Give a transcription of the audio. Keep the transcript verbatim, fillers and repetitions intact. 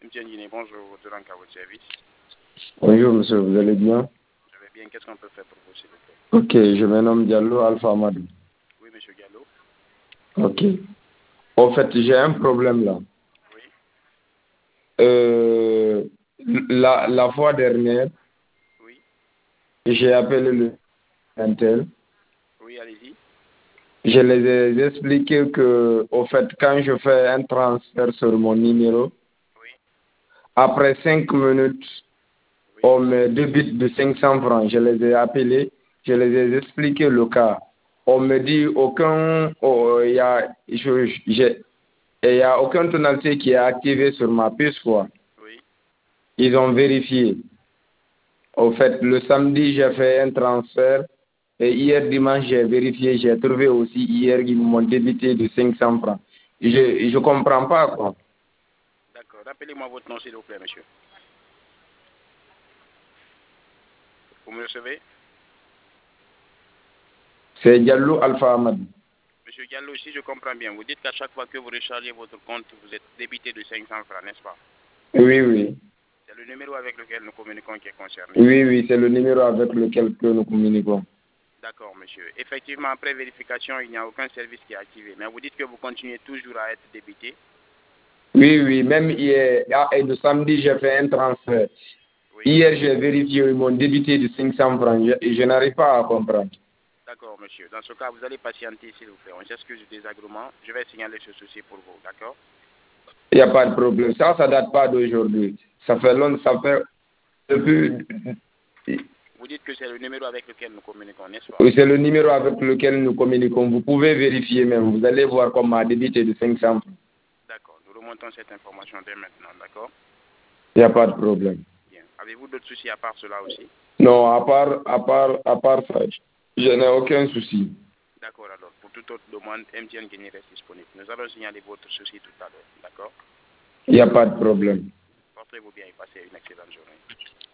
M T N Guinée, bonjour, Durand à votre service. Bonjour monsieur, vous allez bien? Je vais bien, qu'est-ce qu'on peut faire pour vous, s'il vous plaît? Ok, je me nomme Diallo Alpha Amadou. Oui, monsieur Gallo. Ok. En fait, j'ai un problème là. Oui. Euh, la, la fois dernière, Oui. j'ai appelé le Intel. Oui, allez-y. Je les ai expliqué que, au fait, quand je fais un transfert sur mon numéro, Oui. après cinq minutes, Oui. on me débite de cinq cents francs. Je les ai appelés, je les ai expliqué le cas. On me dit aucun, oh, il y a, je, j'ai, il n'y a aucun tonalité qui est activé sur ma puce, quoi. Oui. Ils ont vérifié. Au fait, le samedi, j'ai fait un transfert. Et hier dimanche, j'ai vérifié. J'ai trouvé aussi hier qu'ils m'ont débité de cinq cents francs. Je ne comprends pas, quoi. D'accord. Rappelez-moi votre nom, s'il vous plaît, monsieur. Vous me recevez? C'est Diallo Alpha Ahmad. Monsieur Gallo, si je comprends bien, vous dites qu'à chaque fois que vous rechargez votre compte, vous êtes débité de cinq cents francs, n'est-ce pas? Oui, oui. C'est le numéro avec lequel nous communiquons qui est concerné. Oui, oui, c'est le numéro avec lequel que nous communiquons. D'accord, monsieur. Effectivement, après vérification, il n'y a aucun service qui est activé. Mais vous dites que vous continuez toujours à être débité? Oui, oui. Même hier, ah, et le samedi, j'ai fait un transfert. Oui. Hier, j'ai vérifié, ils m'ont débité de cinq cents francs. Je, je n'arrive pas à comprendre. D'accord, monsieur. Dans ce cas, vous allez patienter, s'il vous plaît. On s'excuse du désagrément. Je vais signaler ce souci pour vous, d'accord? Il n'y a pas de problème. Ça, ça ne date pas d'aujourd'hui. Ça fait longtemps, ça fait depuis... Vous dites que c'est le numéro avec lequel nous communiquons, n'est-ce pas? Oui, c'est le numéro avec lequel nous communiquons. Vous pouvez vérifier même. Vous allez voir comme ma débité de cinq cents francs. D'accord. Nous remontons cette information dès maintenant, d'accord? Il n'y a pas de problème. Bien. Avez-vous d'autres soucis à part cela aussi? Non, à part, à part, à part ça, je n'ai aucun souci. D'accord, alors. Pour toute autre demande, M T N Guinée reste disponible. Nous allons signaler votre souci tout à l'heure, d'accord? Il n'y a pas de problème. Portez-vous bien et passez une excellente journée.